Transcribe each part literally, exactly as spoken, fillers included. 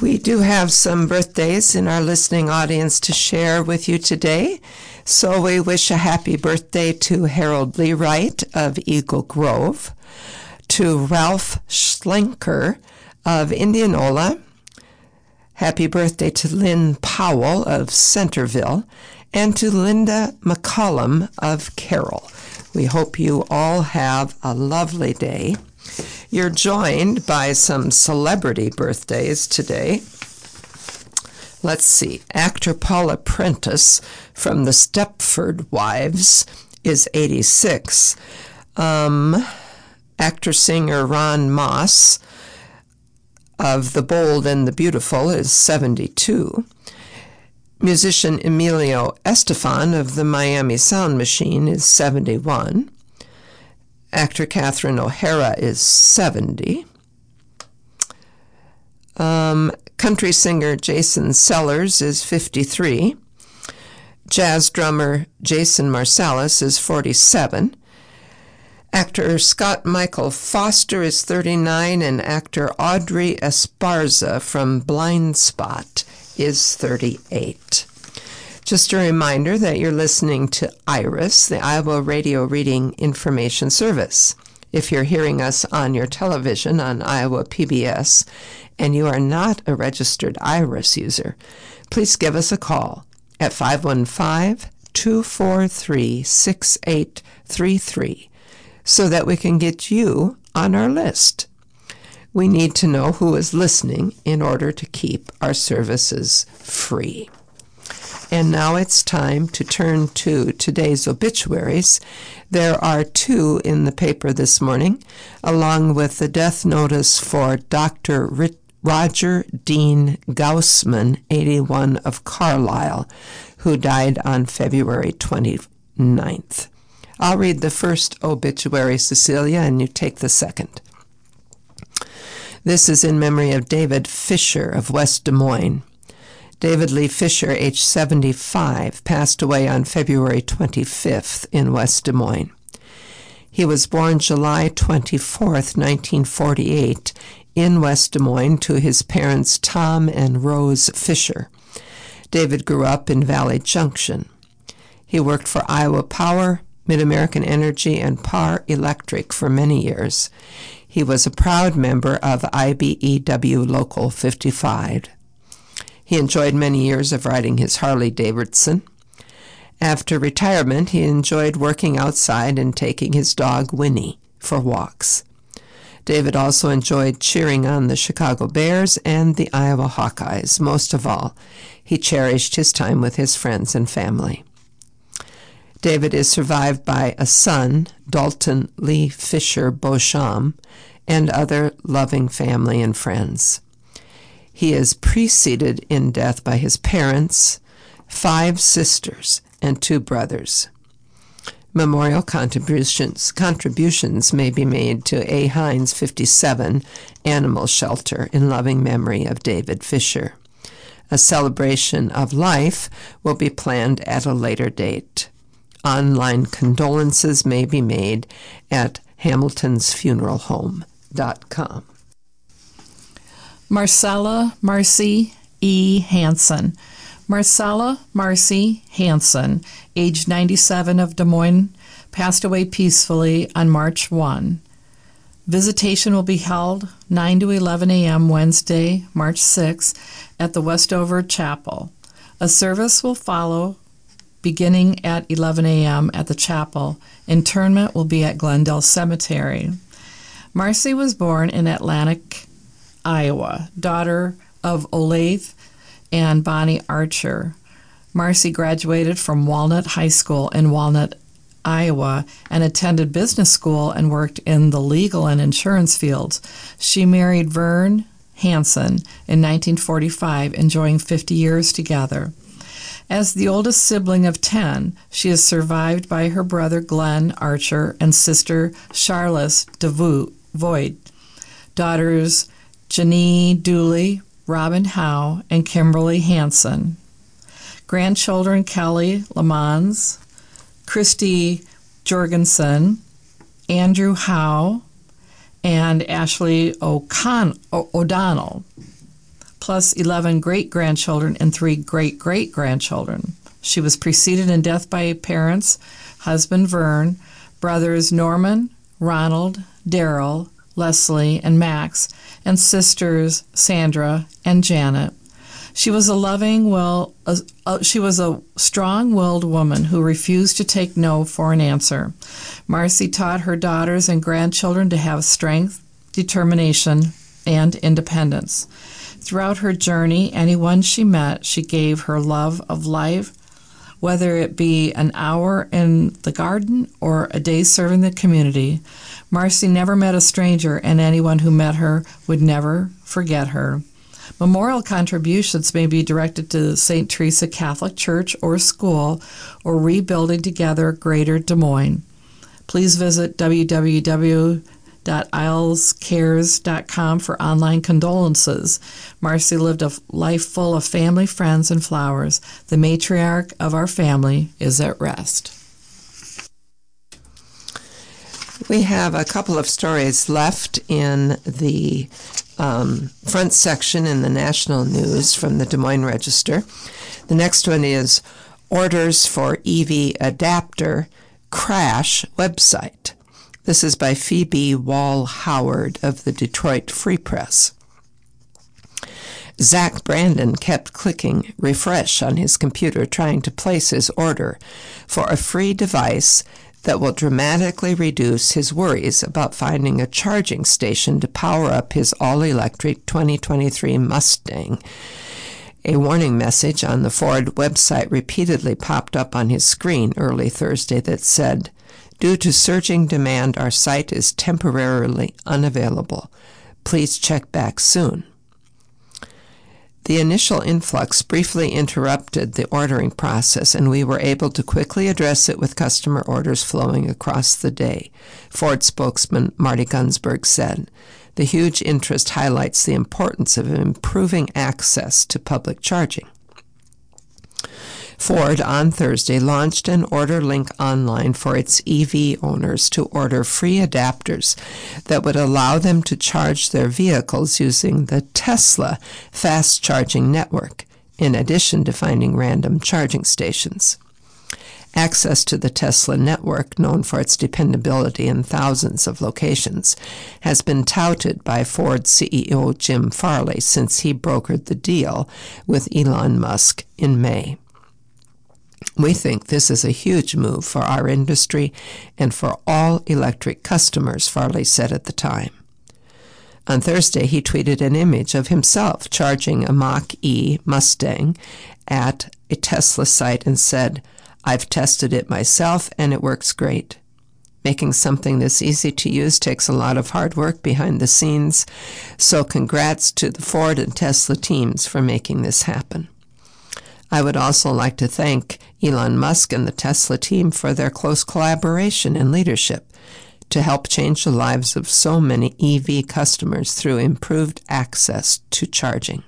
We do have some birthdays in our listening audience to share with you today. So we wish a happy birthday to Harold Lee Wright of Eagle Grove, to Ralph Schlenker of Indianola. Happy birthday to Lynn Powell of Centerville, and to Linda McCollum of Carroll. We hope you all have a lovely day. You're joined by some celebrity birthdays today. Let's see. Actor Paula Prentice from the Stepford Wives is eighty-six. Um, actor-singer Ron Moss of The Bold and the Beautiful is seventy-two. Musician Emilio Estefan of the Miami Sound Machine is seventy-one. Actor Catherine O'Hara is seventy. Um, country singer Jason Sellers is fifty-three. Jazz drummer Jason Marsalis is forty-seven. Actor Scott Michael Foster is thirty-nine, and actor Audrey Esparza from Blind Spot is thirty-eight. Just a reminder that you're listening to IRIS, the Iowa Radio Reading Information Service. If you're hearing us on your television on Iowa P B S and you are not a registered IRIS user, please give us a call at five one five, two four three, six eight three three so that we can get you on our list. We need to know who is listening in order to keep our services free. And now it's time to turn to today's obituaries. There are two in the paper this morning, along with the death notice for Doctor Rit- Roger Dean Gaussman, eighty-one, of Carlisle, who died on February twenty-ninth. I'll read the first obituary, Cecilia, and you take the second. This is in memory of David Fisher of West Des Moines. David Lee Fisher, age seventy-five, passed away on February twenty-fifth in West Des Moines. He was born July twenty-fourth, nineteen forty-eight, in West Des Moines to his parents Tom and Rose Fisher. David grew up in Valley Junction. He worked for Iowa Power, Mid-American Energy, and Par Electric for many years. He was a proud member of I B E W Local fifty-five. He enjoyed many years of riding his Harley-Davidson. After retirement, he enjoyed working outside and taking his dog Winnie for walks. David also enjoyed cheering on the Chicago Bears and the Iowa Hawkeyes. Most of all, he cherished his time with his friends and family. David is survived by a son, Dalton Lee Fisher Beauchamp, and other loving family and friends. He is preceded in death by his parents, five sisters, and two brothers. Memorial contributions contributions may be made to A. Hines fifty-seven Animal Shelter in loving memory of David Fisher. A celebration of life will be planned at a later date. Online condolences may be made at hamiltons funeral home dot com. Marcella Marcy E. Hansen. Marcella Marcy Hansen, age ninety-seven, of Des Moines, passed away peacefully on March first. Visitation will be held nine to eleven a.m. Wednesday, March sixth, at the Westover Chapel. A service will follow beginning at eleven a.m. at the chapel. Interment will be at Glendale Cemetery. Marcy was born in Atlantic, Iowa, daughter of Olathe and Bonnie Archer. Marcy graduated from Walnut High School in Walnut, Iowa, and attended business school and worked in the legal and insurance fields. She married Vern Hansen in nineteen forty-five, enjoying fifty years together. As the oldest sibling of ten, she is survived by her brother Glenn Archer and sister Charlotte DeVoid, daughters Janine Dooley, Robin Howe, and Kimberly Hansen. Grandchildren Kelly Lamons, Christy Jorgensen, Andrew Howe, and Ashley O'Con- o- O'Donnell. plus eleven great-grandchildren and three great-great-grandchildren. She was preceded in death by parents, husband Vern, brothers Norman, Ronald, Daryl, Leslie, and Max, and sisters Sandra and Janet. She was a loving, well, a, a, she was a strong-willed woman who refused to take no for an answer. Marcy taught her daughters and grandchildren to have strength, determination, and independence. Throughout her journey, anyone she met, she gave her love of life, whether it be an hour in the garden or a day serving the community. Marcy never met a stranger, and anyone who met her would never forget her. Memorial contributions may be directed to Saint Teresa Catholic Church or School or Rebuilding Together Greater Des Moines. Please visit w w w dot isles cares dot com for online condolences. Marcy lived a life full of family, friends, and flowers. The matriarch of our family is at rest. We have a couple of stories left in the um, front section in the national news from the Des Moines Register. The next one is Orders for E V Adapter Crash Website. This is by Phoebe Wall-Howard of the Detroit Free Press. Zach Brandon kept clicking refresh on his computer trying to place his order for a free device that will dramatically reduce his worries about finding a charging station to power up his all-electric twenty twenty-three Mustang. A warning message on the Ford website repeatedly popped up on his screen early Thursday that said, "Due to surging demand, our site is temporarily unavailable. Please check back soon." The initial influx briefly interrupted the ordering process, and we were able to quickly address it with customer orders flowing across the day, Ford spokesman Marty Gunsberg said. The huge interest highlights the importance of improving access to public charging. Ford on Thursday launched an order link online for its E V owners to order free adapters that would allow them to charge their vehicles using the Tesla fast charging network, in addition to finding random charging stations. Access to the Tesla network, known for its dependability in thousands of locations, has been touted by Ford C E O Jim Farley since he brokered the deal with Elon Musk in May. We think this is a huge move for our industry and for all electric customers, Farley said at the time. On Thursday, he tweeted an image of himself charging a Mach-E Mustang at a Tesla site and said, "I've tested it myself and it works great." Making something this easy to use takes a lot of hard work behind the scenes, so congrats to the Ford and Tesla teams for making this happen. I would also like to thank Elon Musk and the Tesla team for their close collaboration and leadership to help change the lives of so many E V customers through improved access to charging.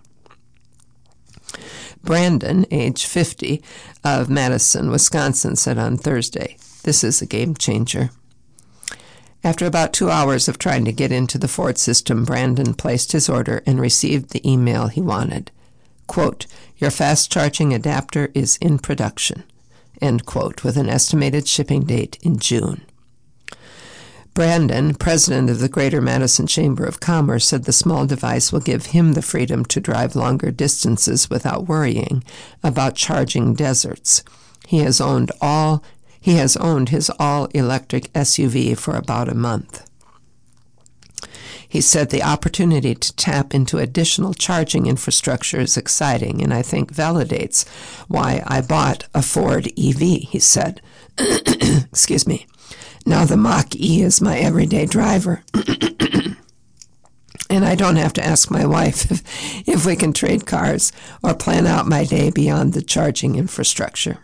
Brandon, age fifty, of Madison, Wisconsin, said on Thursday, "This is a game changer." After about two hours of trying to get into the Ford system, Brandon placed his order and received the email he wanted. Quote, "Your fast-charging adapter is in production," end quote, with an estimated shipping date in June. Brandon, president of the Greater Madison Chamber of Commerce, said the small device will give him the freedom to drive longer distances without worrying about charging deserts. He has owned all he has owned his all-electric S U V for about a month. He said the opportunity to tap into additional charging infrastructure is exciting and I think validates why I bought a Ford E V, he said. Excuse me. Now the Mach-E is my everyday driver. And I don't have to ask my wife if, if we can trade cars or plan out my day beyond the charging infrastructure.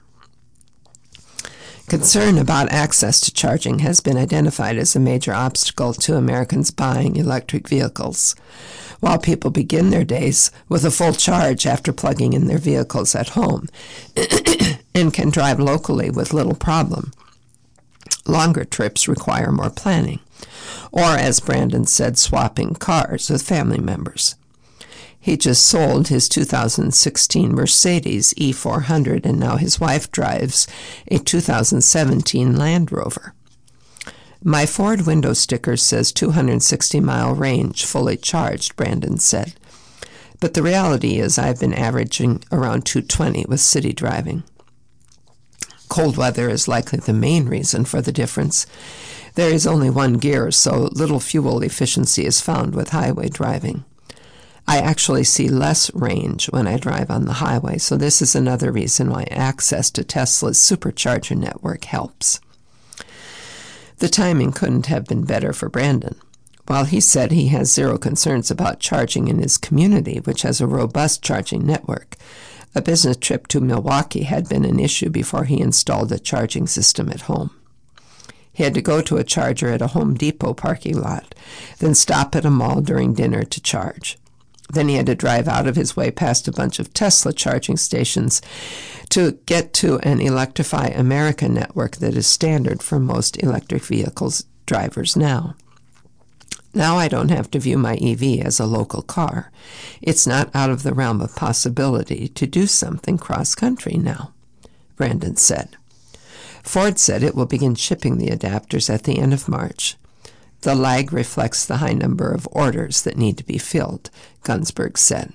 Concern about access to charging has been identified as a major obstacle to Americans buying electric vehicles. While people begin their days with a full charge after plugging in their vehicles at home and can drive locally with little problem, longer trips require more planning, or, as Brandon said, swapping cars with family members. He just sold his two thousand sixteen Mercedes E four hundred, and now his wife drives a two thousand seventeen Land Rover. My Ford window sticker says two hundred sixty mile range, fully charged, Brandon said. But the reality is I've been averaging around two hundred twenty with city driving. Cold weather is likely the main reason for the difference. There is only one gear, so little fuel efficiency is found with highway driving. I actually see less range when I drive on the highway, so this is another reason why access to Tesla's supercharger network helps. The timing couldn't have been better for Brandon. While he said he has zero concerns about charging in his community, which has a robust charging network, a business trip to Milwaukee had been an issue before he installed a charging system at home. He had to go to a charger at a Home Depot parking lot, then stop at a mall during dinner to charge. Then he had to drive out of his way past a bunch of Tesla charging stations to get to an Electrify America network that is standard for most electric vehicles drivers now. Now I don't have to view my E V as a local car. It's not out of the realm of possibility to do something cross-country now, Brandon said. Ford said it will begin shipping the adapters at the end of March. The lag reflects the high number of orders that need to be filled, Gunsberg said.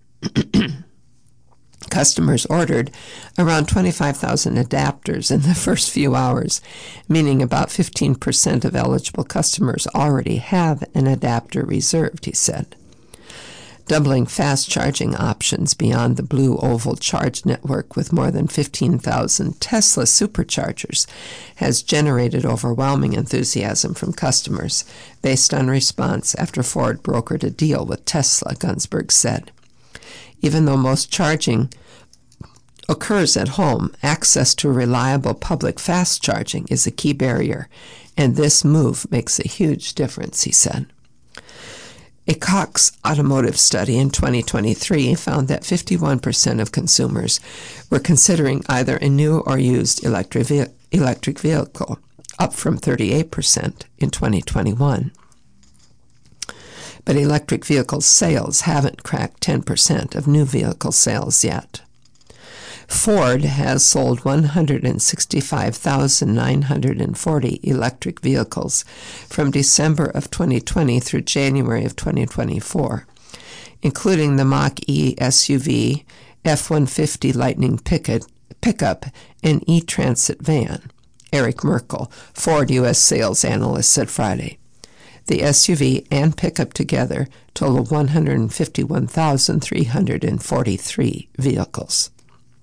Customers ordered around twenty-five thousand adapters in the first few hours, meaning about fifteen percent of eligible customers already have an adapter reserved, he said. Doubling fast charging options beyond the Blue Oval Charge network with more than fifteen thousand Tesla superchargers has generated overwhelming enthusiasm from customers based on response after Ford brokered a deal with Tesla, Gunsberg said. Even though most charging occurs at home, access to reliable public fast charging is a key barrier, and this move makes a huge difference, he said. A Cox Automotive study in twenty twenty-three found that fifty-one percent of consumers were considering either a new or used electric ve- electric vehicle, up from thirty-eight percent in twenty twenty-one. But electric vehicle sales haven't cracked ten percent of new vehicle sales yet. Ford has sold one hundred sixty-five thousand nine hundred forty electric vehicles from December of twenty twenty through January of twenty twenty-four, including the Mach-E S U V, F one fifty Lightning pickup, and E-Transit van, Eric Merkel, Ford U S sales analyst, said Friday. The S U V and pickup together total one hundred fifty-one thousand three hundred forty-three vehicles.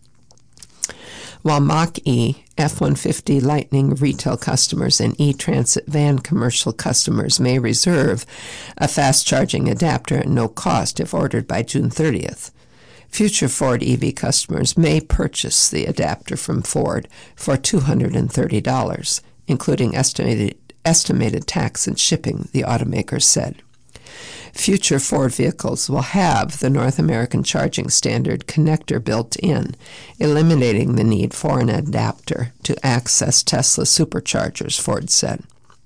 While Mach-E, F one fifty Lightning retail customers and E-Transit van commercial customers may reserve a fast-charging adapter at no cost if ordered by June thirtieth, future Ford E V customers may purchase the adapter from Ford for two hundred thirty dollars, including estimated, estimated tax and shipping, the automaker said. Future Ford vehicles will have the North American Charging Standard connector built in, eliminating the need for an adapter to access Tesla superchargers, Ford said.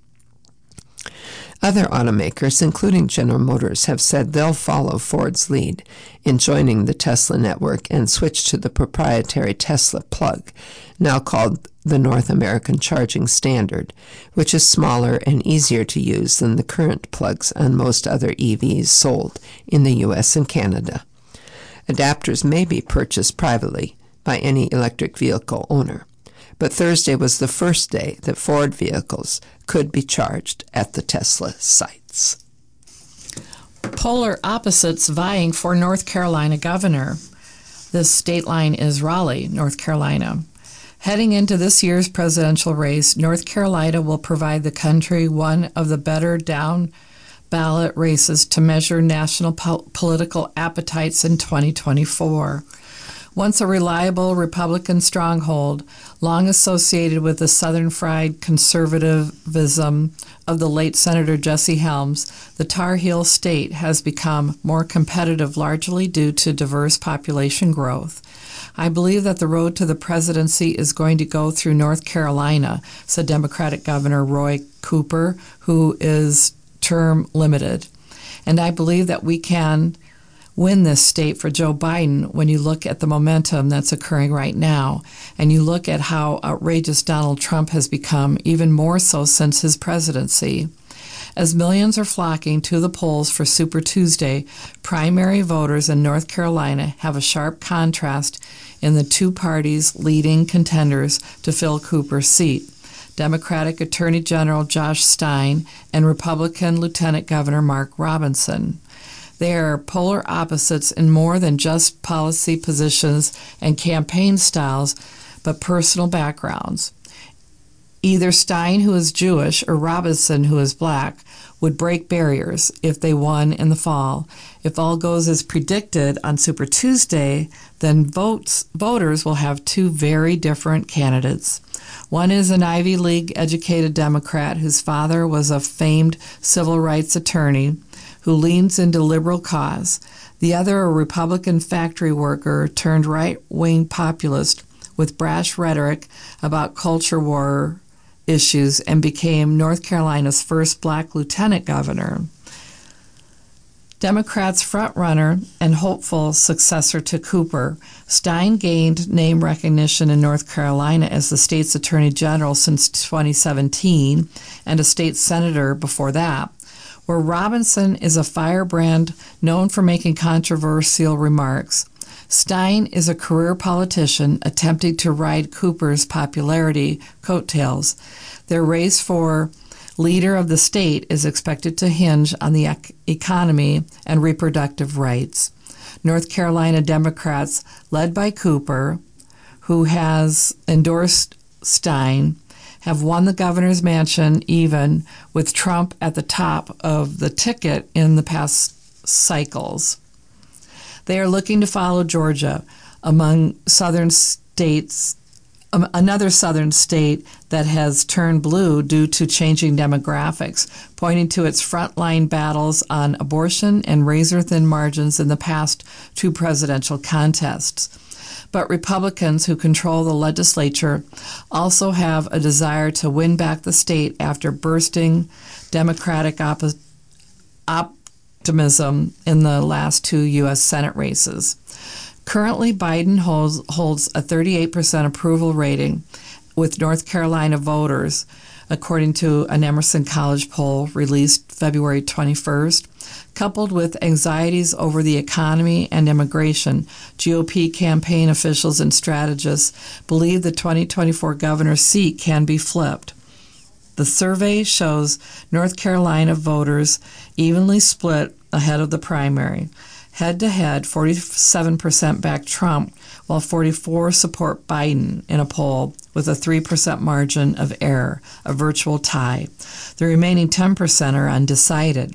Other automakers, including General Motors, have said they'll follow Ford's lead in joining the Tesla network and switch to the proprietary Tesla plug, now called the North American Charging Standard, which is smaller and easier to use than the current plugs on most other E Vs sold in the U S and Canada. Adapters may be purchased privately by any electric vehicle owner, but Thursday was the first day that Ford vehicles could be charged at the Tesla sites. Polar opposites vying for North Carolina governor. This state line is Raleigh, North Carolina. Heading into this year's presidential race, North Carolina will provide the country one of the better down-ballot races to measure national po- political appetites in twenty twenty-four. Once a reliable Republican stronghold, long associated with the Southern fried conservatism of the late Senator Jesse Helms, the Tar Heel state has become more competitive largely due to diverse population growth. I believe that the road to the presidency is going to go through North Carolina, said Democratic Governor Roy Cooper, who is term limited. And I believe that we can win this state for Joe Biden when you look at the momentum that's occurring right now, and you look at how outrageous Donald Trump has become, even more so since his presidency. As millions are flocking to the polls for Super Tuesday, primary voters in North Carolina have a sharp contrast in the two parties' leading contenders to fill Cooper's seat, Democratic Attorney General Josh Stein and Republican Lieutenant Governor Mark Robinson. They are polar opposites in more than just policy positions and campaign styles, but personal backgrounds. Either Stein, who is Jewish, or Robinson, who is black, would break barriers if they won in the fall. If all goes as predicted on Super Tuesday, then votes, voters will have two very different candidates. One is an Ivy League-educated Democrat whose father was a famed civil rights attorney who leans into liberal cause. The other, a Republican factory worker turned right-wing populist with brash rhetoric about culture war issues and became North Carolina's first black lieutenant governor. Democrats' frontrunner and hopeful successor to Cooper, Stein gained name recognition in North Carolina as the state's attorney general since twenty seventeen and a state senator before that, where Robinson is a firebrand known for making controversial remarks. Stein is a career politician attempting to ride Cooper's popularity coattails. Their race for leader of the state is expected to hinge on the ec- economy and reproductive rights. North Carolina Democrats, led by Cooper, who has endorsed Stein, have won the governor's mansion even with Trump at the top of the ticket in the past cycles. They are looking to follow Georgia among southern states, um, another southern state that has turned blue due to changing demographics, pointing to its frontline battles on abortion and razor-thin margins in the past two presidential contests. But Republicans who control the legislature also have a desire to win back the state after bursting Democratic opposition. Op- optimism in the last two U S Senate races. Currently, Biden holds, holds a thirty-eight percent approval rating with North Carolina voters, according to an Emerson College poll released February twenty-first. Coupled with anxieties over the economy and immigration, G O P campaign officials and strategists believe the twenty twenty-four governor's seat can be flipped. The survey shows North Carolina voters evenly split ahead of the primary. Head-to-head, forty-seven percent back Trump, while forty-four percent support Biden in a poll with a three percent margin of error, a virtual tie. The remaining ten percent are undecided.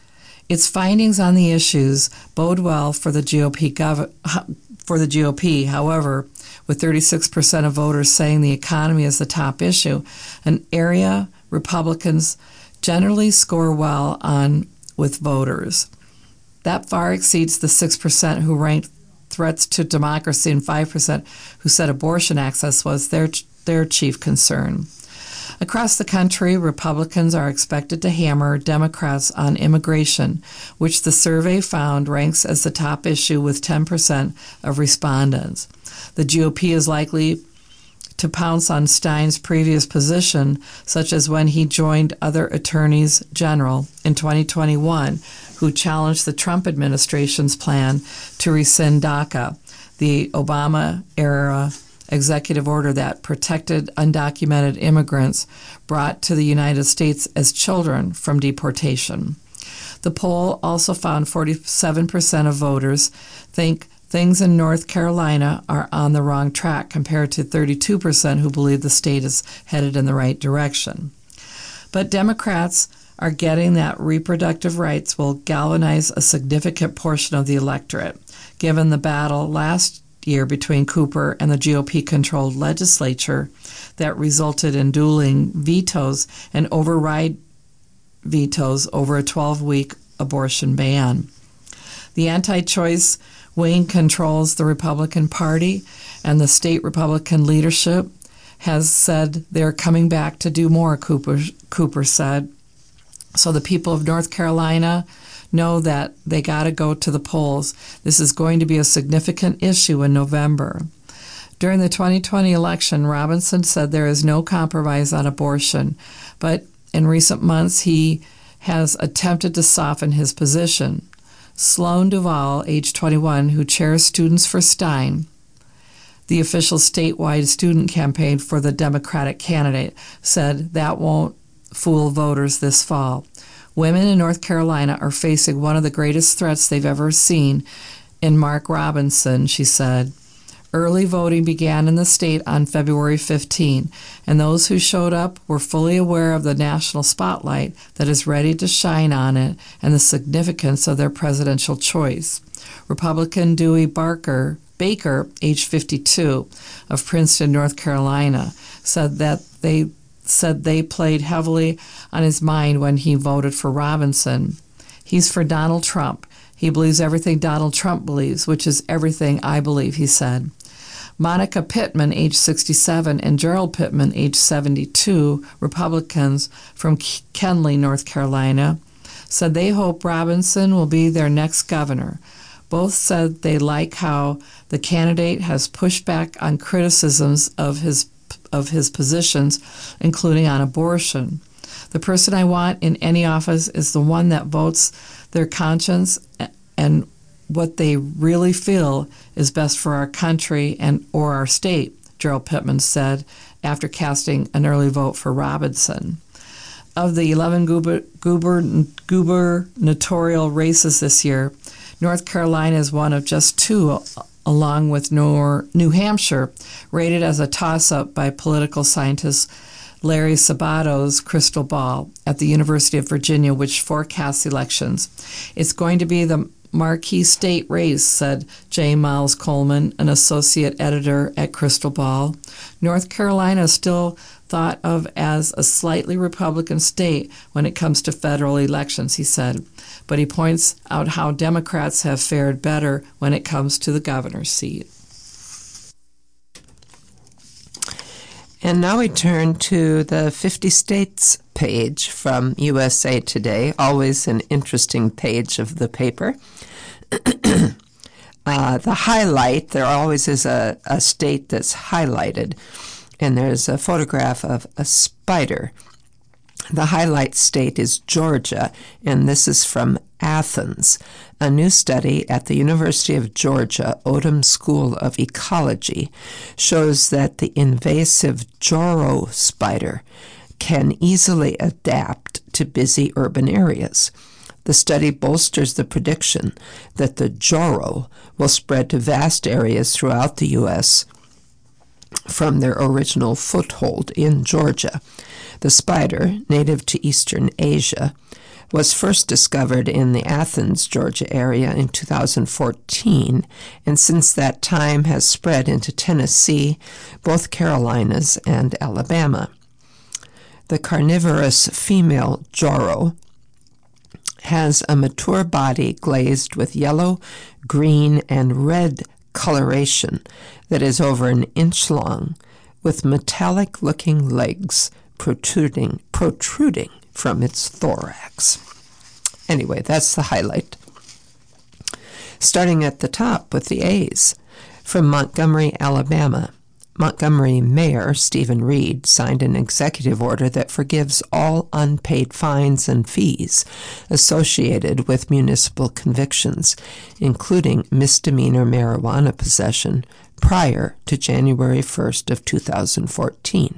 Its findings on the issues bode well for the G O P gov- for the G O P. However, with thirty-six percent of voters saying the economy is the top issue, an area Republicans generally score well on with voters. That far exceeds the six percent who ranked threats to democracy and five percent who said abortion access was their their chief concern. Across the country, Republicans are expected to hammer Democrats on immigration, which the survey found ranks as the top issue with ten percent of respondents. The G O P is likely to pounce on Stein's previous position, such as when he joined other attorneys general in twenty twenty-one, who challenged the Trump administration's plan to rescind DACA, the Obama-era executive order that protected undocumented immigrants brought to the United States as children from deportation. The poll also found forty-seven percent of voters think things in North Carolina are on the wrong track compared to thirty-two percent who believe the state is headed in the right direction. But Democrats are getting that reproductive rights will galvanize a significant portion of the electorate, given the battle last year between Cooper and the G O P-controlled legislature that resulted in dueling vetoes and override vetoes over a twelve-week abortion ban. The anti-choice wing controls the Republican Party, and the state Republican leadership has said they're coming back to do more, Cooper, Cooper said. So the people of North Carolina, know that they got to go to the polls. This is going to be a significant issue in November. During the twenty twenty election, Robinson said there is no compromise on abortion, but in recent months he has attempted to soften his position. Sloan Duvall, age twenty-one, who chairs Students for Stein, the official statewide student campaign for the Democratic candidate, said that won't fool voters this fall. Women in North Carolina are facing one of the greatest threats they've ever seen in Mark Robinson, she said. Early voting began in the state on February fifteenth, and those who showed up were fully aware of the national spotlight that is ready to shine on it and the significance of their presidential choice. Republican Dewey Barker Baker, age fifty-two, of Princeton, North Carolina, said that they said they played heavily on his mind when he voted for Robinson. He's for Donald Trump. He believes everything Donald Trump believes, which is everything I believe, he said. Monica Pittman, age sixty-seven, and Gerald Pittman, age seventy-two, Republicans from Kenly, North Carolina, said they hope Robinson will be their next governor. Both said they like how the candidate has pushed back on criticisms of his of his positions, including on abortion. The person I want in any office is the one that votes their conscience and what they really feel is best for our country and or our state, Gerald Pittman said after casting an early vote for Robinson. Of the eleven guber, guber, gubernatorial races this year, North Carolina is one of just two, along with Nor- New Hampshire, rated as a toss-up by political scientist Larry Sabato's crystal ball at the University of Virginia, which forecasts elections. It's going to be the marquee state race, said J. Miles Coleman, an associate editor at Crystal Ball. North Carolina is still thought of as a slightly Republican state when it comes to federal elections, he said. But he points out how Democrats have fared better when it comes to the governor's seat. And now we turn to the fifty states page from U S A Today, always an interesting page of the paper. uh, the highlight, there always is a, a state that's highlighted, and there's a photograph of a spider. The highlight state is Georgia, and this is from Athens. A new study at the University of Georgia Odum School of Ecology shows that the invasive Joro spider can easily adapt to busy urban areas. The study bolsters the prediction that the Joro will spread to vast areas throughout the U S from their original foothold in Georgia. The spider, native to eastern Asia, was first discovered in the Athens, Georgia area in two thousand fourteen, and since that time has spread into Tennessee, both Carolinas, and Alabama. The carnivorous female Joro has a mature body glazed with yellow, green, and red coloration that is over an inch long, with metallic-looking legs protruding protruding from its thorax. Anyway, that's the highlight. Starting at the top with the A's. From Montgomery, Alabama, Montgomery Mayor Stephen Reed signed an executive order that forgives all unpaid fines and fees associated with municipal convictions, including misdemeanor marijuana possession, prior to January first of two thousand fourteen.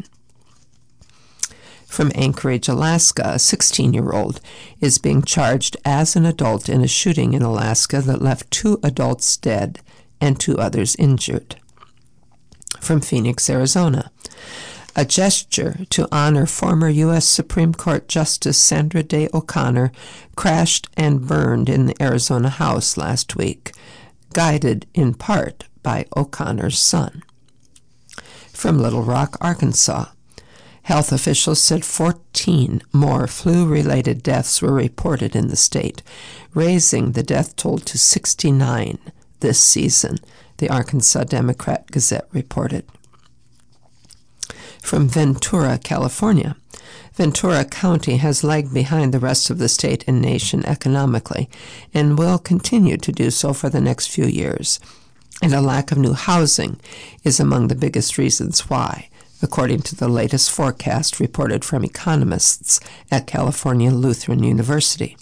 From Anchorage, Alaska, a sixteen-year-old is being charged as an adult in a shooting in Alaska that left two adults dead and two others injured. From Phoenix, Arizona, a gesture to honor former U S Supreme Court Justice Sandra Day O'Connor crashed and burned in the Arizona House last week, guided in part by O'Connor's son. From Little Rock, Arkansas, health officials said fourteen more flu-related deaths were reported in the state, raising the death toll to sixty-nine this season, the Arkansas Democrat-Gazette reported. From Ventura, California, Ventura County has lagged behind the rest of the state and nation economically and will continue to do so for the next few years. And a lack of new housing is among the biggest reasons why, according to the latest forecast reported from economists at California Lutheran University.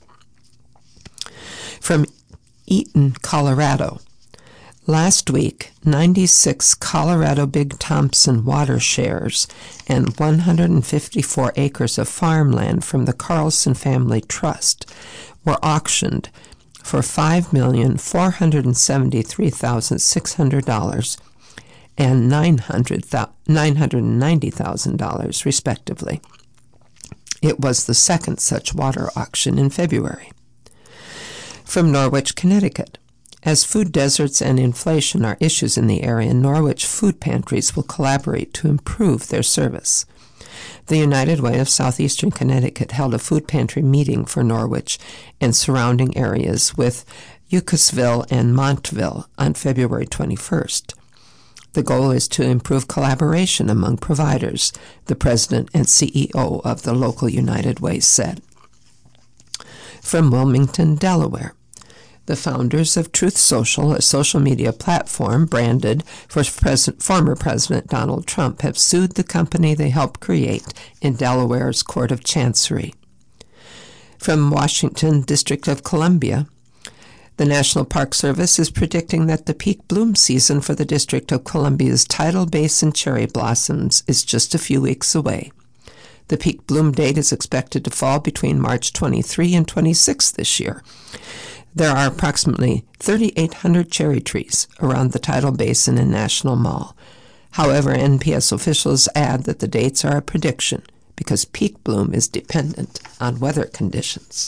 From Eaton, Colorado. Last week, ninety-six Colorado Big Thompson water shares and one hundred fifty-four acres of farmland from the Carlson Family Trust were auctioned for five million four hundred seventy-three thousand six hundred dollars and nine hundred ninety thousand dollars, respectively. It was the second such water auction in February. From Norwich, Connecticut. As food deserts and inflation are issues in the area, Norwich food pantries will collaborate to improve their service. The United Way of Southeastern Connecticut held a food pantry meeting for Norwich and surrounding areas with Ucasville and Montville on February twenty-first. The goal is to improve collaboration among providers, the president and C E O of the local United Way said. From Wilmington, Delaware. The founders of Truth Social, a social media platform branded for President, former President Donald Trump, have sued the company they helped create in Delaware's Court of Chancery. From Washington, District of Columbia, the National Park Service is predicting that the peak bloom season for the District of Columbia's tidal basin cherry blossoms is just a few weeks away. The peak bloom date is expected to fall between March twenty-third and twenty-sixth this year. There are approximately thirty-eight hundred cherry trees around the tidal basin and National Mall. However, N P S officials add that the dates are a prediction because peak bloom is dependent on weather conditions.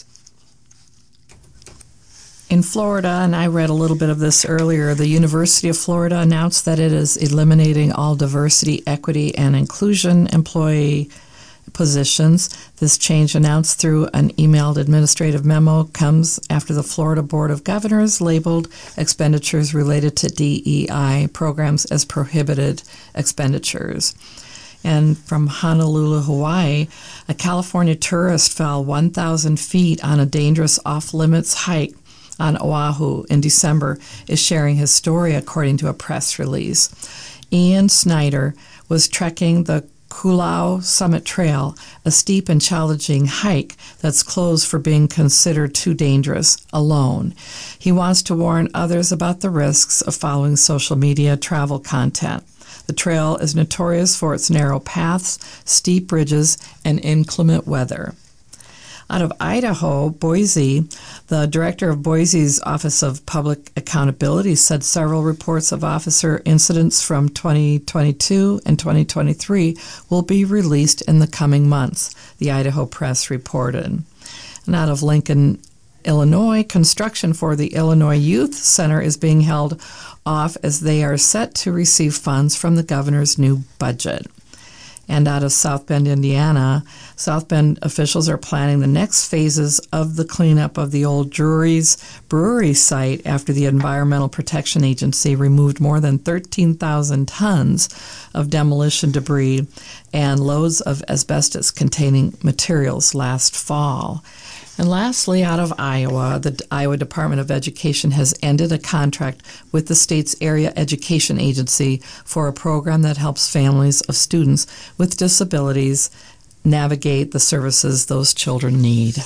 In Florida, and I read a little bit of this earlier, the University of Florida announced that it is eliminating all diversity, equity, and inclusion employee positions. This change, announced through an emailed administrative memo, comes after the Florida Board of Governors labeled expenditures related to D E I programs as prohibited expenditures. And from Honolulu, Hawaii, a California tourist fell one thousand feet on a dangerous off-limits hike on Oahu in December, is sharing his story according to a press release. Ian Snyder was trekking the Kulau Summit Trail, a steep and challenging hike that's closed for being considered too dangerous, alone. He wants to warn others about the risks of following social media travel content. The trail is notorious for its narrow paths, steep ridges, and inclement weather. Out of Idaho, Boise, the director of Boise's Office of Public Accountability said several reports of officer incidents from twenty twenty-two and twenty twenty-three will be released in the coming months, the Idaho Press reported. And out of Lincoln, Illinois, construction for the Illinois Youth Center is being held off as they are set to receive funds from the governor's new budget. And out of South Bend, Indiana, South Bend officials are planning the next phases of the cleanup of the old Drury's brewery site after the Environmental Protection Agency removed more than thirteen thousand tons of demolition debris and loads of asbestos-containing materials last fall. And lastly, out of Iowa, the Iowa Department of Education has ended a contract with the state's area education agency for a program that helps families of students with disabilities navigate the services those children need.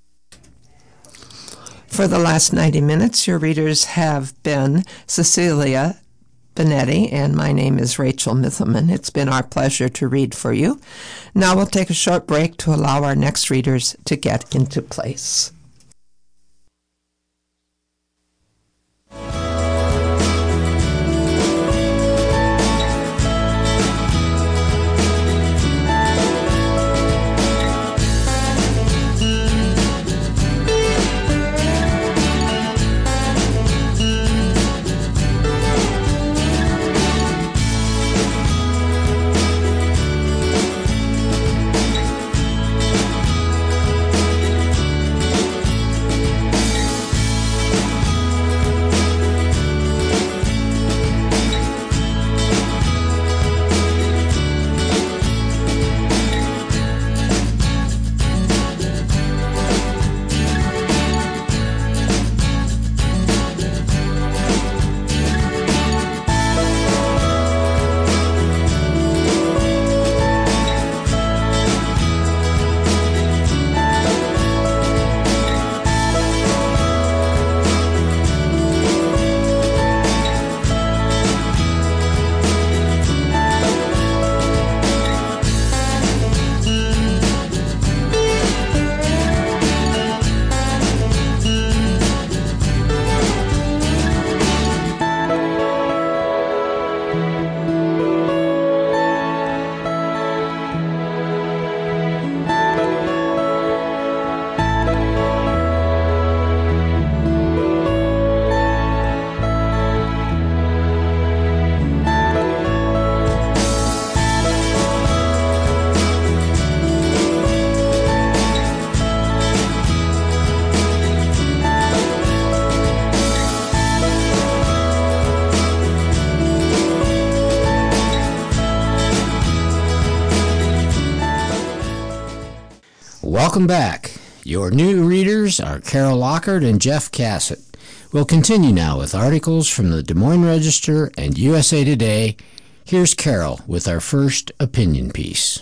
For the last ninety minutes, your readers have been Cecilia Benetti, and my name is Rachel Mithelman. It's been our pleasure to read for you. Now we'll take a short break to allow our next readers to get into place. Welcome back. Your new readers are Carol Lockhart and Jeff Cassett. We'll continue now with articles from the Des Moines Register and U S A Today. Here's Carol with our first opinion piece.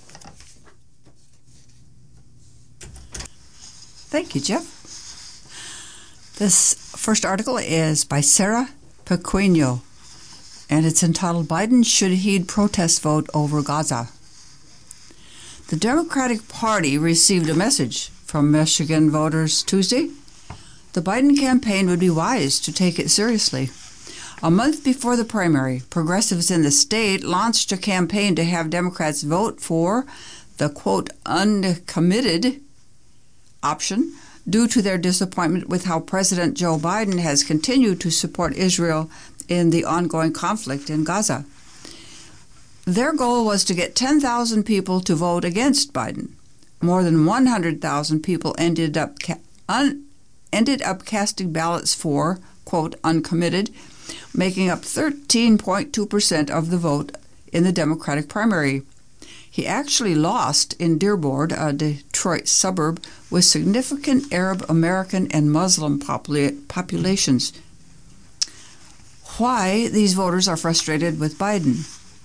Thank you, Jeff. This first article is by Sarah Pequeno, and it's entitled, Biden Should Heed Protest Vote Over Gaza. The Democratic Party received a message from Michigan voters Tuesday. The Biden campaign would be wise to take it seriously. A month before the primary, progressives in the state launched a campaign to have Democrats vote for the, quote, uncommitted option due to their disappointment with how President Joe Biden has continued to support Israel in the ongoing conflict in Gaza. Their goal was to get ten thousand people to vote against Biden. More than one hundred thousand people ended up ca- un- ended up casting ballots for, quote, uncommitted, making up thirteen point two percent of the vote in the Democratic primary. He actually lost in Dearborn, a Detroit suburb with significant Arab American and Muslim popula- populations. Why these voters are frustrated with Biden?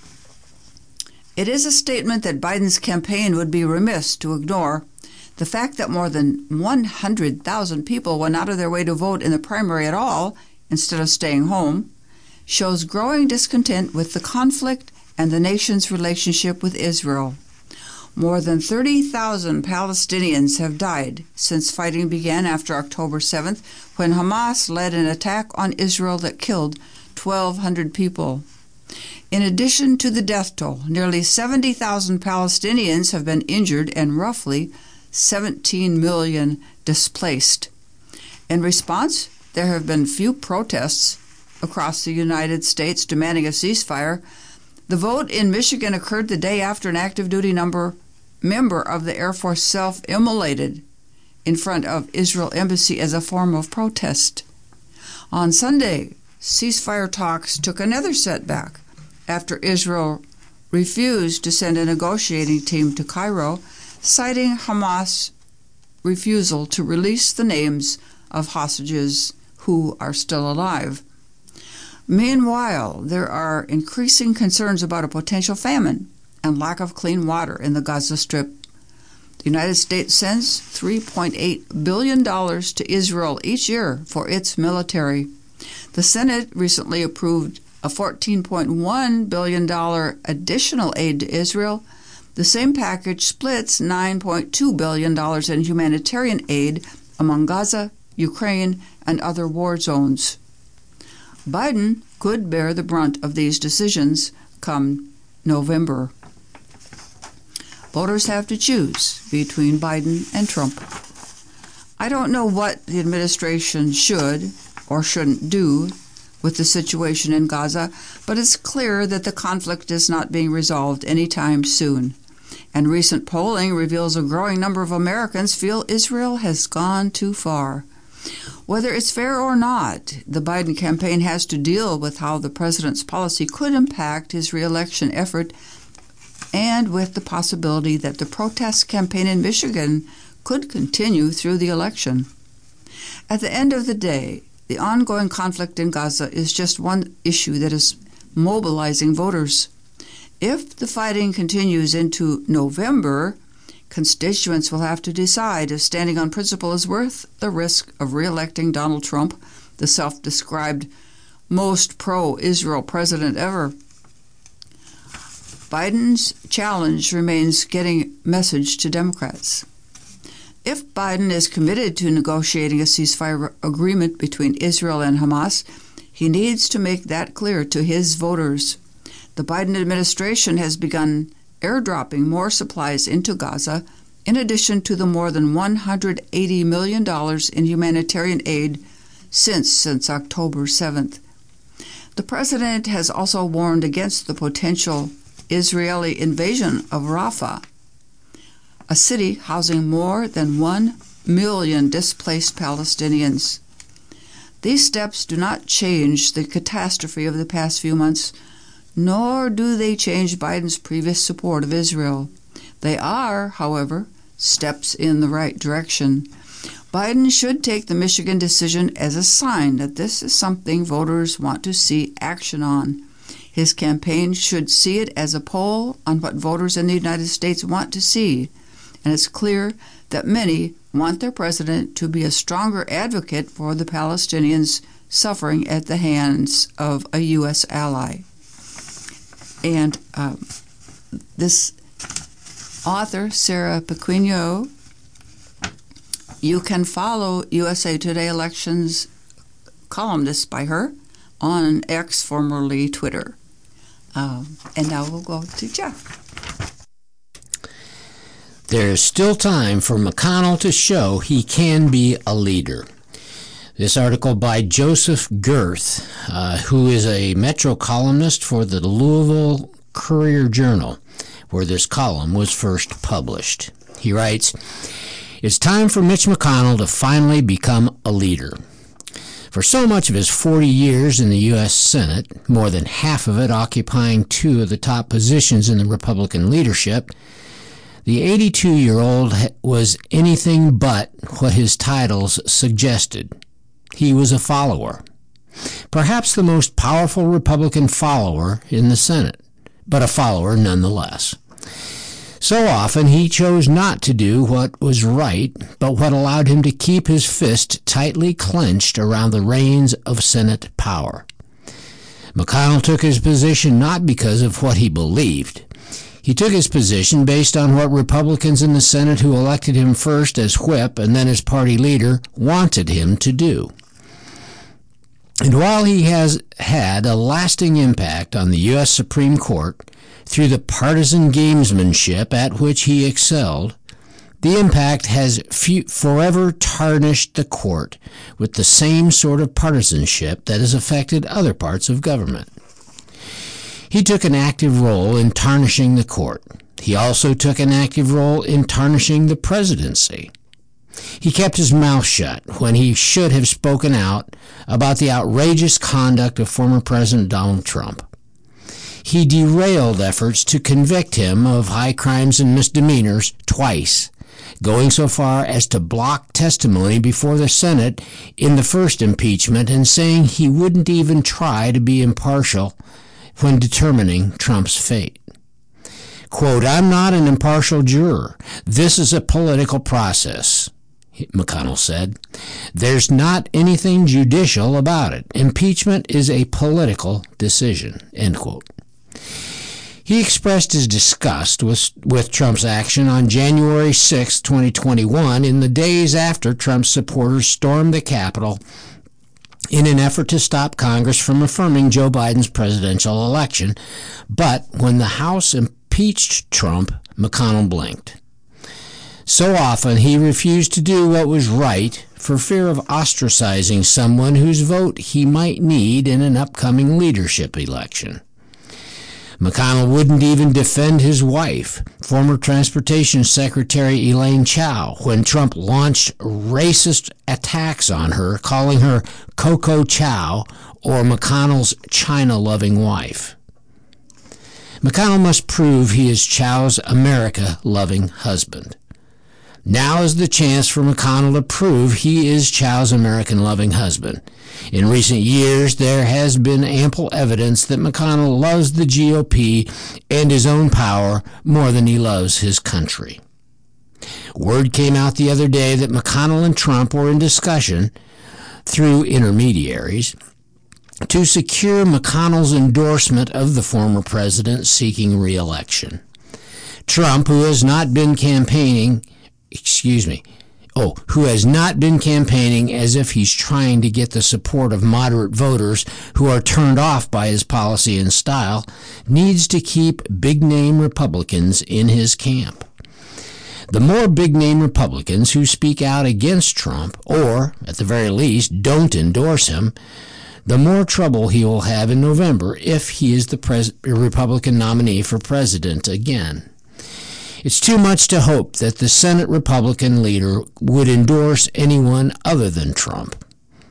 It is a statement that Biden's campaign would be remiss to ignore. The fact that more than one hundred thousand people went out of their way to vote in the primary at all, instead of staying home, shows growing discontent with the conflict and the nation's relationship with Israel. More than thirty thousand Palestinians have died since fighting began after October seventh, when Hamas led an attack on Israel that killed twelve hundred people. In addition to the death toll, nearly seventy thousand Palestinians have been injured and roughly seventeen million displaced. In response, there have been few protests across the United States demanding a ceasefire. The vote in Michigan occurred the day after an active duty number, member of the Air Force self-immolated in front of Israel Embassy as a form of protest. On Sunday, ceasefire talks took another setback after Israel refused to send a negotiating team to Cairo, citing Hamas' refusal to release the names of hostages who are still alive. Meanwhile, there are increasing concerns about a potential famine and lack of clean water in the Gaza Strip. The United States sends three point eight billion dollars to Israel each year for its military. The Senate recently approved a fourteen point one billion dollars additional aid to Israel. The same package splits nine point two billion dollars in humanitarian aid among Gaza, Ukraine, and other war zones. Biden could bear the brunt of these decisions come November. Voters have to choose between Biden and Trump. I don't know what the administration should or shouldn't do with the situation in Gaza, but it's clear that the conflict is not being resolved anytime soon. And recent polling reveals a growing number of Americans feel Israel has gone too far. Whether it's fair or not, the Biden campaign has to deal with how the president's policy could impact his reelection effort, and with the possibility that the protest campaign in Michigan could continue through the election. At the end of the day, the ongoing conflict in Gaza is just one issue that is mobilizing voters. If the fighting continues into November, constituents will have to decide if standing on principle is worth the risk of re-electing Donald Trump, the self-described most pro-Israel president ever. Biden's challenge remains getting message to Democrats. If Biden is committed to negotiating a ceasefire agreement between Israel and Hamas, he needs to make that clear to his voters. The Biden administration has begun airdropping more supplies into Gaza, in addition to the more than one hundred eighty million dollars in humanitarian aid since since October seventh. The president has also warned against the potential Israeli invasion of Rafah, a city housing more than one million displaced Palestinians. These steps do not change the catastrophe of the past few months, nor do they change Biden's previous support of Israel. They are, however, steps in the right direction. Biden should take the Michigan decision as a sign that this is something voters want to see action on. His campaign should see it as a poll on what voters in the United States want to see, and it's clear that many want their president to be a stronger advocate for the Palestinians suffering at the hands of a U S ally. And um, this author, Sarah Pequeno, you can follow U S A Today Elections columnist by her on X, formerly Twitter. Um, and now we'll go to Jeff. There's still time for McConnell to show he can be a leader. This article by Joseph Girth, uh, who is a Metro columnist for the Louisville Courier-Journal, where this column was first published. He writes, "It's time for Mitch McConnell to finally become a leader. For so much of his forty years in the U S Senate, more than half of it occupying two of the top positions in the Republican leadership, the eighty-two-year-old was anything but what his titles suggested. He was a follower, perhaps the most powerful Republican follower in the Senate, but a follower nonetheless. So often he chose not to do what was right, but what allowed him to keep his fist tightly clenched around the reins of Senate power. McConnell took his position not because of what he believed. He took his position based on what Republicans in the Senate who elected him first as whip and then as party leader wanted him to do. And while he has had a lasting impact on the U S Supreme Court through the partisan gamesmanship at which he excelled, the impact has forever tarnished the court with the same sort of partisanship that has affected other parts of government. He took an active role in tarnishing the court. He also took an active role in tarnishing the presidency. He kept his mouth shut when he should have spoken out about the outrageous conduct of former President Donald Trump. He derailed efforts to convict him of high crimes and misdemeanors twice, going so far as to block testimony before the Senate in the first impeachment and saying he wouldn't even try to be impartial when determining Trump's fate. Quote, "I'm not an impartial juror. This is a political process," McConnell said. "There's not anything judicial about it. Impeachment is a political decision," end quote. He expressed his disgust with, with Trump's action on January sixth, twenty twenty-one, in the days after Trump's supporters stormed the Capitol in an effort to stop Congress from affirming Joe Biden's presidential election. But when the House impeached Trump, McConnell blinked. So often he refused to do what was right for fear of ostracizing someone whose vote he might need in an upcoming leadership election. McConnell wouldn't even defend his wife, former Transportation Secretary Elaine Chao, when Trump launched racist attacks on her, calling her Coco Chow or McConnell's China-loving wife. McConnell must prove he is Chow's America-loving husband. Now is the chance for McConnell to prove he is Chow's American-loving husband. In recent years, there has been ample evidence that McConnell loves the G O P and his own power more than he loves his country. Word came out the other day that McConnell and Trump were in discussion, through intermediaries, to secure McConnell's endorsement of the former president seeking re-election. Trump, who has not been campaigning excuse me, oh, who has not been campaigning as if he's trying to get the support of moderate voters who are turned off by his policy and style, needs to keep big-name Republicans in his camp. The more big-name Republicans who speak out against Trump, or, at the very least, don't endorse him, the more trouble he will have in November if he is the pres- Republican nominee for president again. It's too much to hope that the Senate Republican leader would endorse anyone other than Trump.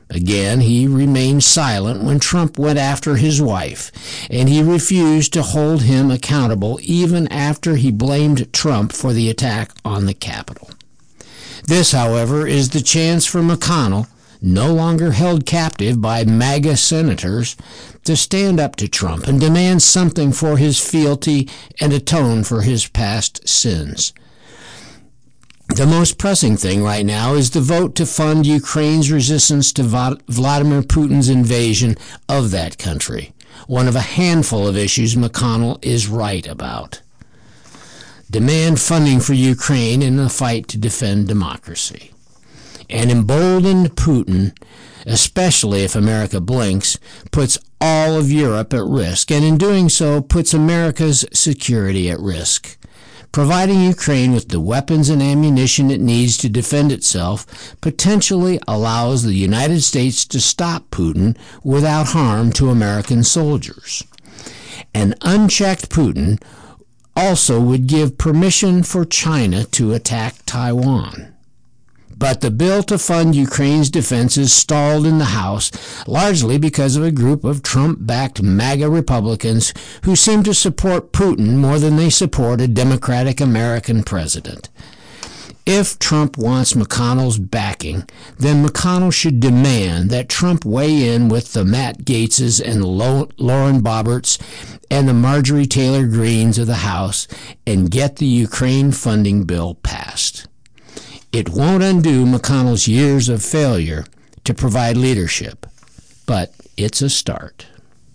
Again, he remained silent when Trump went after his wife, and he refused to hold him accountable even after he blamed Trump for the attack on the Capitol. This, however, is the chance for McConnell, no longer held captive by MAGA senators, to stand up to Trump and demand something for his fealty and atone for his past sins. The most pressing thing right now is the vote to fund Ukraine's resistance to Vladimir Putin's invasion of that country, one of a handful of issues McConnell is right about. Demand funding for Ukraine in the fight to defend democracy. An emboldened Putin, especially if America blinks, puts all of Europe at risk, and in doing so puts America's security at risk. Providing Ukraine with the weapons and ammunition it needs to defend itself potentially allows the United States to stop Putin without harm to American soldiers. An unchecked Putin also would give permission for China to attack Taiwan. But the bill to fund Ukraine's defenses stalled in the House, largely because of a group of Trump-backed MAGA Republicans who seem to support Putin more than they support a democratic American president. If Trump wants McConnell's backing, then McConnell should demand that Trump weigh in with the Matt Gaetzes and Lauren Boeberts and the Marjorie Taylor Greens of the House and get the Ukraine funding bill passed. It won't undo McConnell's years of failure to provide leadership, but it's a start.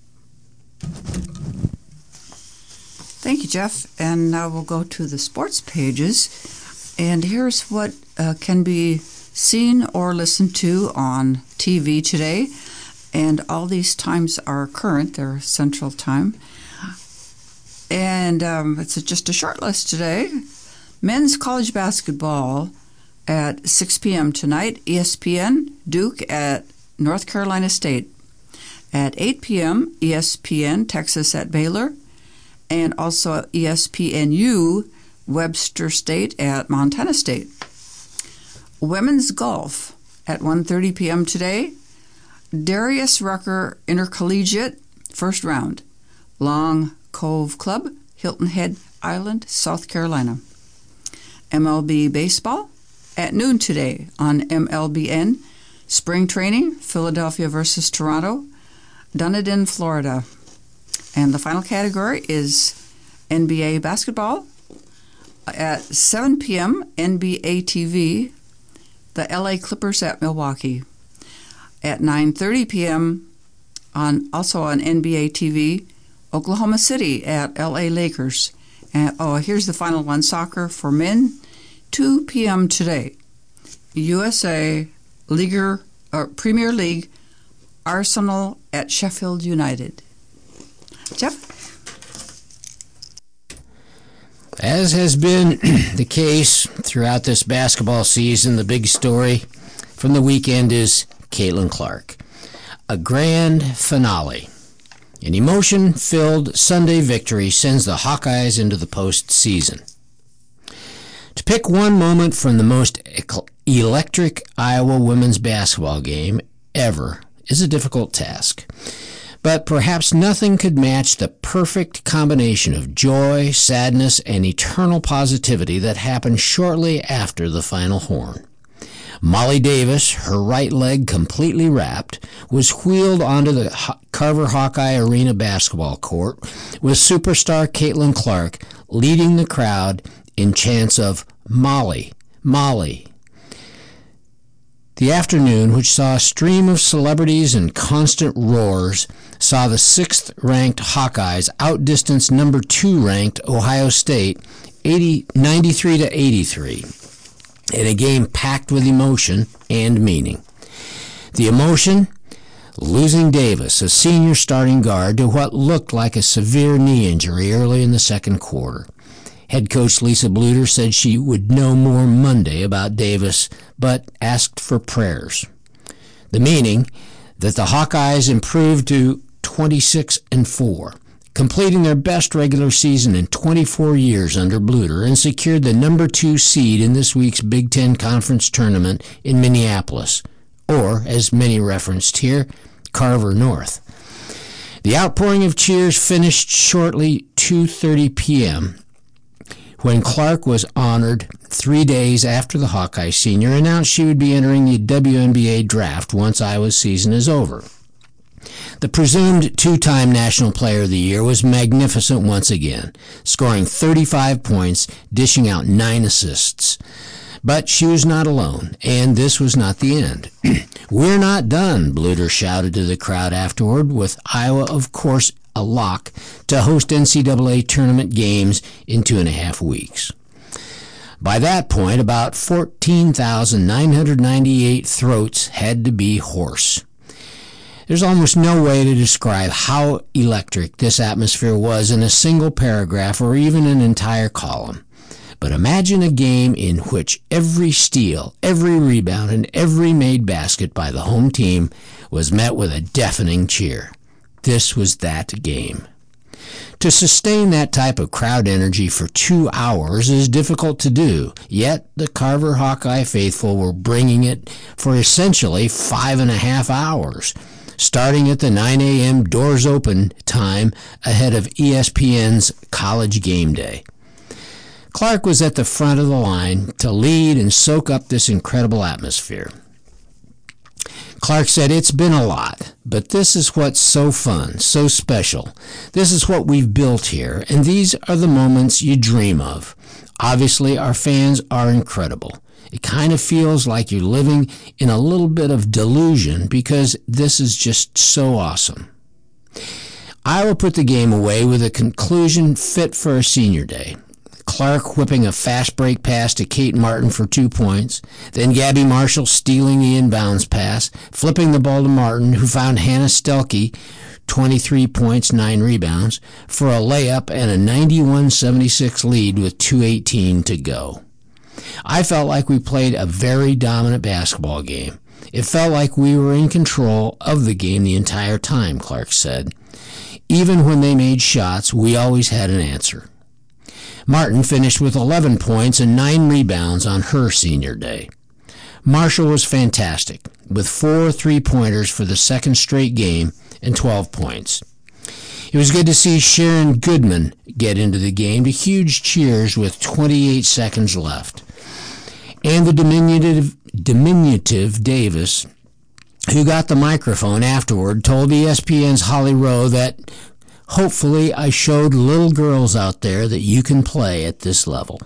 Thank you, Jeff. And now we'll go to the sports pages. And here's what uh, can be seen or listened to on T V today. And all these times are current. They're Central Time. And um, it's just a short list today. Men's college basketball at six p.m. tonight, E S P N, Duke at North Carolina State. At eight p.m., E S P N, Texas at Baylor. And also E S P N U, Webster State at Montana State. Women's golf at one thirty p.m. today. Darius Rucker Intercollegiate, first round. Long Cove Club, Hilton Head Island, South Carolina. M L B baseball at noon today on M L B N. Spring training, Philadelphia versus Toronto, Dunedin, Florida. And the final category is N B A basketball. At seven p.m., N B A T V, the L A Clippers at Milwaukee. At nine thirty p.m., on also on N B A T V, Oklahoma City at L A Lakers. And oh, here's the final one, soccer for men, two p.m. today. U S A Leaguer, uh, Premier League, Arsenal at Sheffield United. Jeff? As has been the case throughout this basketball season, the big story from the weekend is Caitlin Clark. A grand finale. An emotion-filled Sunday victory sends the Hawkeyes into the postseason. To pick one moment from the most electric Iowa women's basketball game ever is a difficult task. But perhaps nothing could match the perfect combination of joy, sadness, and eternal positivity that happened shortly after the final horn. Molly Davis, her right leg completely wrapped, was wheeled onto the Carver Hawkeye Arena basketball court with superstar Caitlin Clark leading the crowd in chants of "Molly, Molly." The afternoon, which saw a stream of celebrities and constant roars, saw the sixth-ranked Hawkeyes outdistance number two-ranked Ohio State ninety-three to eighty-three in a game packed with emotion and meaning. The emotion, losing Davis, a senior starting guard, to what looked like a severe knee injury early in the second quarter. Head coach Lisa Bluter said she would know more Monday about Davis, but asked for prayers. The meaning, that the Hawkeyes improved to twenty-six and four, completing their best regular season in twenty-four years under Bluter, and secured the number two seed in this week's Big Ten Conference tournament in Minneapolis, or, as many referenced here, Carver North. The outpouring of cheers finished shortly two thirty p.m. when Clark was honored three days after the Hawkeye senior announced she would be entering the W N B A draft once Iowa's season is over. The presumed two-time National Player of the Year was magnificent once again, scoring thirty-five points, dishing out nine assists. But she was not alone, and this was not the end. "We're not done," Bluder shouted to the crowd afterward, with Iowa, of course, a lock to host N C double A tournament games in two and a half weeks. By that point, about fourteen thousand nine hundred ninety-eight throats had to be hoarse. There's almost no way to describe how electric this atmosphere was in a single paragraph or even an entire column. But imagine a game in which every steal, every rebound, and every made basket by the home team was met with a deafening cheer. This was that game. To sustain that type of crowd energy for two hours is difficult to do, yet the Carver Hawkeye faithful were bringing it for essentially five and a half hours, starting at the nine a.m. doors open time ahead of E S P N's College Game Day. Clark was at the front of the line to lead and soak up this incredible atmosphere. Clark said, "It's been a lot, but this is what's so fun, so special. This is what we've built here, and these are the moments you dream of. Obviously, our fans are incredible. It kind of feels like you're living in a little bit of delusion because this is just so awesome." Iowa put the game away with a conclusion fit for a senior day. Clark whipping a fast break pass to Kate Martin for two points, then Gabby Marshall stealing the inbounds pass, flipping the ball to Martin, who found Hannah Stelke, twenty-three points, nine rebounds, for a layup and a ninety-one seventy-six lead with two eighteen to go. "I felt like we played a very dominant basketball game. It felt like we were in control of the game the entire time," Clark said. "Even when they made shots, we always had an answer." Martin finished with eleven points and nine rebounds on her senior day. Marshall was fantastic, with four three-pointers for the second straight game and twelve points. It was good to see Sharon Goodman get into the game to huge cheers with twenty-eight seconds left. And the diminutive, diminutive Davis, who got the microphone afterward, told E S P N's Holly Rowe that, "Hopefully I showed little girls out there that you can play at this level."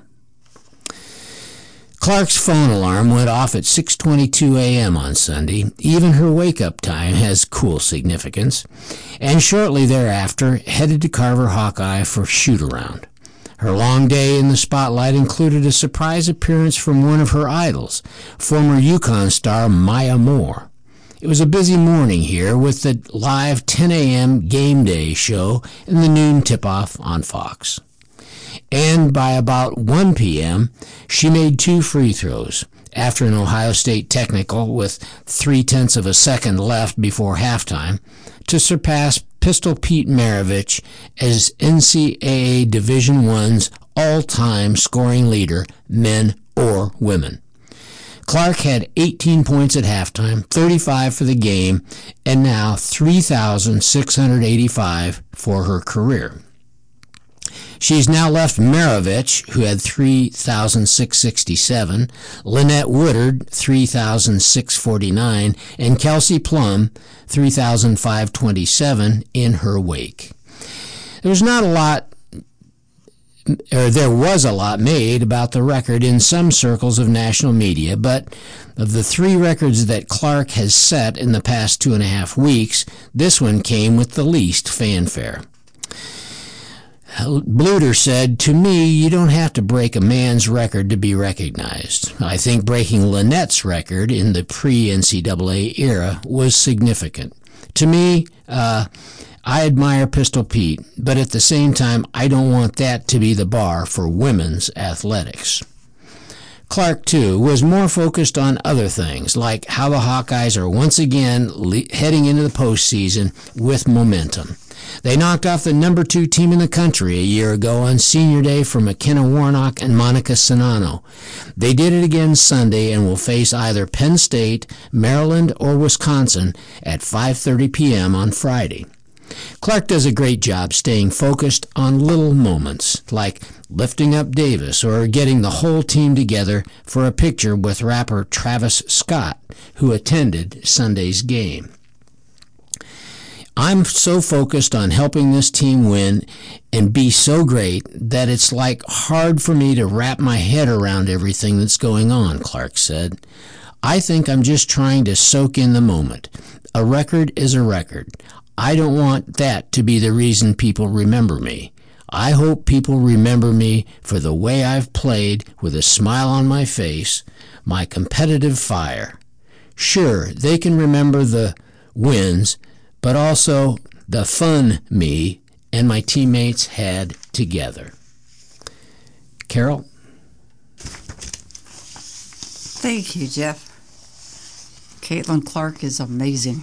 Clark's phone alarm went off at six twenty-two a.m. on Sunday. Even her wake-up time has cool significance, and shortly thereafter headed to Carver Hawkeye for shoot-around. Her long day in the spotlight included a surprise appearance from one of her idols, former Yukon star Maya Moore. It was a busy morning here with the live ten a.m. game day show and the noon tip-off on Fox. And by about one p.m., she made two free throws after an Ohio State technical with three-tenths of a second left before halftime to surpass Pistol Pete Maravich as N C double A Division I's all-time scoring leader, men or women. Clark had eighteen points at halftime, thirty-five for the game, and now three thousand six hundred eighty-five for her career. She's now left Maravich, who had three thousand six hundred sixty-seven, Lynette Woodard, three thousand six hundred forty-nine, and Kelsey Plum, three thousand five hundred twenty-seven, in her wake. There's not a lot or there was a lot made about the record in some circles of national media, but of the three records that Clark has set in the past two and a half weeks, this one came with the least fanfare. Bluder said, "To me, you don't have to break a man's record to be recognized. I think breaking Lynette's record in the pre-N C double A era was significant. To me, uh, I admire Pistol Pete, but at the same time, I don't want that to be the bar for women's athletics." Clark, too, was more focused on other things, like how the Hawkeyes are once again le- heading into the postseason with momentum. They knocked off the number two team in the country a year ago on Senior Day for McKenna Warnock and Monica Sonano. They did it again Sunday and will face either Penn State, Maryland, or Wisconsin at five thirty p.m. on Friday. Clark does a great job staying focused on little moments, like lifting up Davis or getting the whole team together for a picture with rapper Travis Scott, who attended Sunday's game. I'm so focused on helping this team win and be so great that it's like hard for me to wrap my head around everything that's going on, Clark said. I think I'm just trying to soak in the moment. A record is a record. I don't want that to be the reason people remember me. I hope people remember me for the way I've played with a smile on my face, my competitive fire. Sure, they can remember the wins, but also the fun me and my teammates had together. Carol? Thank you, Jeff. Caitlin Clark is amazing.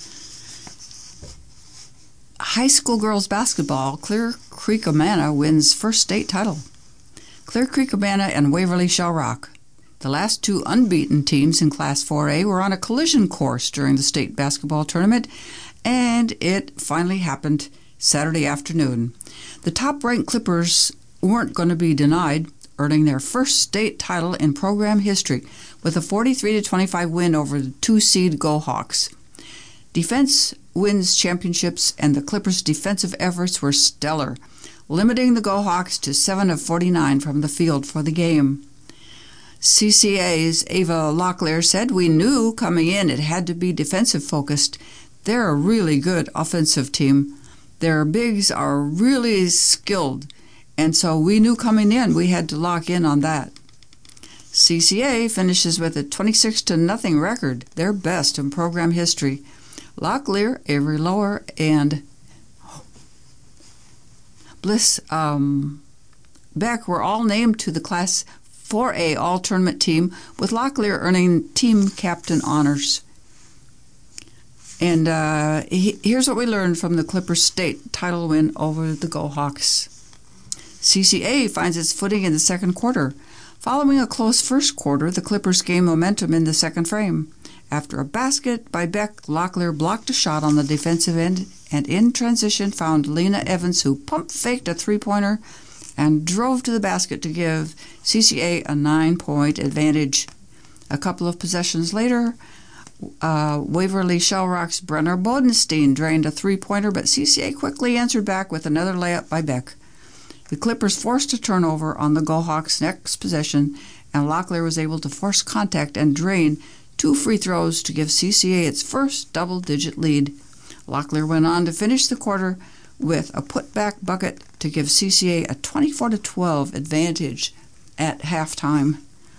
High school girls basketball, Clear Creek-Amana wins first state title. Clear Creek-Amana and Waverly Shell Rock, the last two unbeaten teams in Class four A, were on a collision course during the state basketball tournament, and it finally happened Saturday afternoon. The top-ranked Clippers weren't going to be denied, earning their first state title in program history with a forty-three to twenty-five win over the two-seed Go Hawks. Defense wins championships, and the Clippers' defensive efforts were stellar, limiting the Go Hawks to seven of forty-nine from the field for the game. C C A's Ava Locklear said, "We knew coming in it had to be defensive-focused. They're a really good offensive team. Their bigs are really skilled, and so we knew coming in we had to lock in on that." C C A finishes with a twenty-six to nothing record, their best in program history. Locklear, Avery Lower, and Bliss um, Beck were all named to the Class four A All-Tournament team, with Locklear earning team captain honors. And uh, he, here's what we learned from the Clippers state title win over the Go Hawks. C C A finds its footing in the second quarter. Following a close first quarter, the Clippers gained momentum in the second frame. After a basket by Beck, Locklear blocked a shot on the defensive end and in transition found Lena Evans, who pump-faked a three-pointer and drove to the basket to give C C A a nine-point advantage. A couple of possessions later, uh, Waverly Shell Rock's Brenner Bodenstein drained a three-pointer, but C C A quickly answered back with another layup by Beck. The Clippers forced a turnover on the Go Hawks' next possession, and Locklear was able to force contact and drain two free throws to give C C A its first double-digit lead. Locklear went on to finish the quarter with a putback bucket to give C C A a twenty-four to twelve advantage at halftime.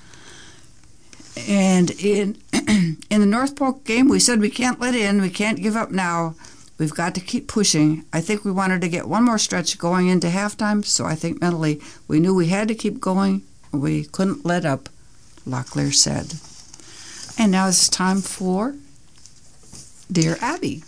And in in the North Polk game, we said we can't let in, we can't give up now. We've got to keep pushing. I think we wanted to get one more stretch going into halftime, so I think mentally we knew we had to keep going. We couldn't let up, Locklear said. And now it's time for Dear Abby.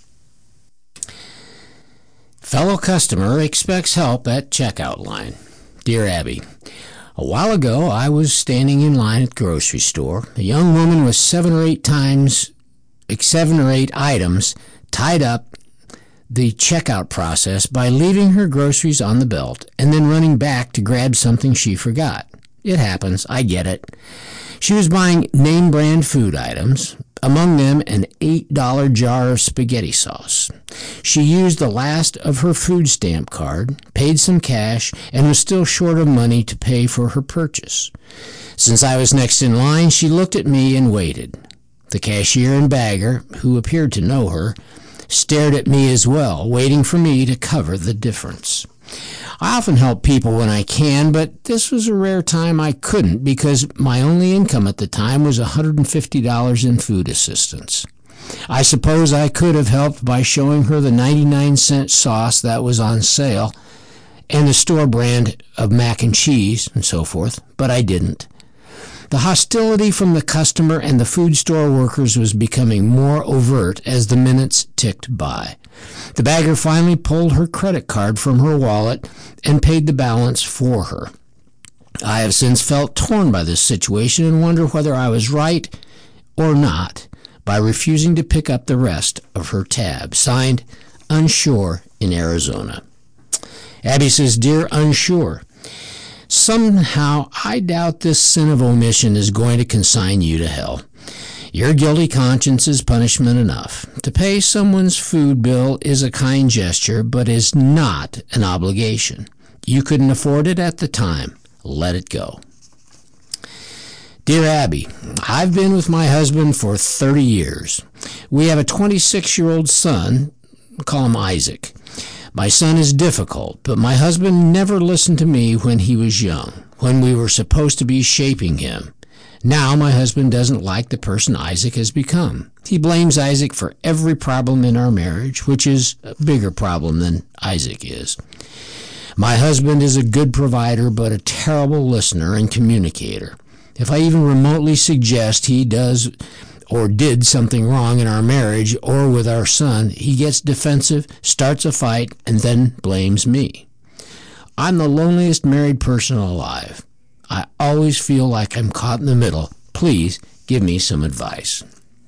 Fellow customer expects help at checkout line. Dear Abby, a while ago I was standing in line at the grocery store. A young woman with seven or eight times, seven or eight items tied up the checkout process by leaving her groceries on the belt and then running back to grab something she forgot. It happens, I get it. She was buying name-brand food items, among them an eight dollar jar of spaghetti sauce. She used the last of her food stamp card, paid some cash, and was still short of money to pay for her purchase. Since I was next in line, she looked at me and waited. The cashier and bagger, who appeared to know her, stared at me as well, waiting for me to cover the difference. I often help people when I can, but this was a rare time I couldn't because my only income at the time was one hundred fifty dollars in food assistance. I suppose I could have helped by showing her the ninety-nine cent sauce that was on sale and the store brand of mac and cheese and so forth, but I didn't. The hostility from the customer and the food store workers was becoming more overt as the minutes ticked by. The bagger finally pulled her credit card from her wallet and paid the balance for her. I have since felt torn by this situation and wonder whether I was right or not by refusing to pick up the rest of her tab. Signed, Unsure in Arizona. Abby says, Dear Unsure, somehow I doubt this sin of omission is going to consign you to hell. Your guilty conscience is punishment enough. To pay someone's food bill is a kind gesture, but is not an obligation. You couldn't afford it at the time. Let it go. Dear Abby, I've been with my husband for thirty years. We have a twenty-six-year-old son. Call him Isaac. My son is difficult, but my husband never listened to me when he was young, when we were supposed to be shaping him. Now my husband doesn't like the person Isaac has become. He blames Isaac for every problem in our marriage, which is a bigger problem than Isaac is. My husband is a good provider, but a terrible listener and communicator. If I even remotely suggest he does or did something wrong in our marriage or with our son, he gets defensive, starts a fight, and then blames me. I'm the loneliest married person alive. I always feel like I'm caught in the middle. Please give me some advice.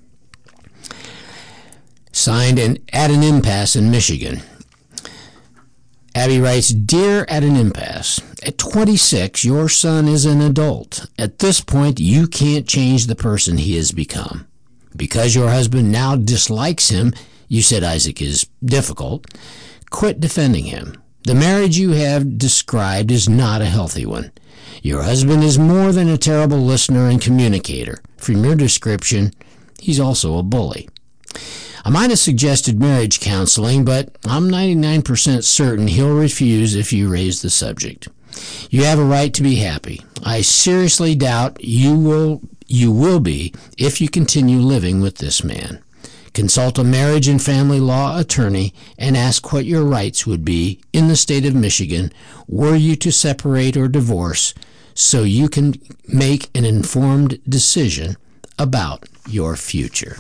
Signed, and At an Impasse in Michigan. Abby writes, Dear At an Impasse, at twenty-six, your son is an adult. At this point, you can't change the person he has become. Because your husband now dislikes him, you said Isaac is difficult, quit defending him. The marriage you have described is not a healthy one. Your husband is more than a terrible listener and communicator. From your description, he's also a bully. I might have suggested marriage counseling, but I'm ninety-nine percent certain he'll refuse if you raise the subject. You have a right to be happy. I seriously doubt you will you will be if you continue living with this man. Consult a marriage and family law attorney and ask what your rights would be in the state of Michigan were you to separate or divorce, so you can make an informed decision about your future.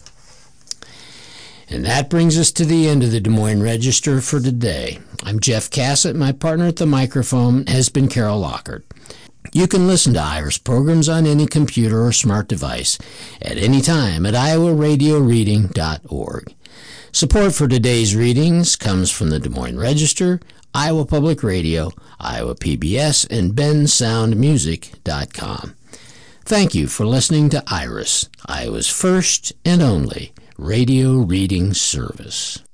And that brings us to the end of the Des Moines Register for today. I'm Jeff Cassett. My partner at the microphone has been Carol Lockhart. You can listen to Iris programs on any computer or smart device at any time at iowa radio reading dot org. Support for today's readings comes from the Des Moines Register, Iowa Public Radio, Iowa P B S, and ben sound music dot com. Thank you for listening to Iris, Iowa's first and only radio reading service.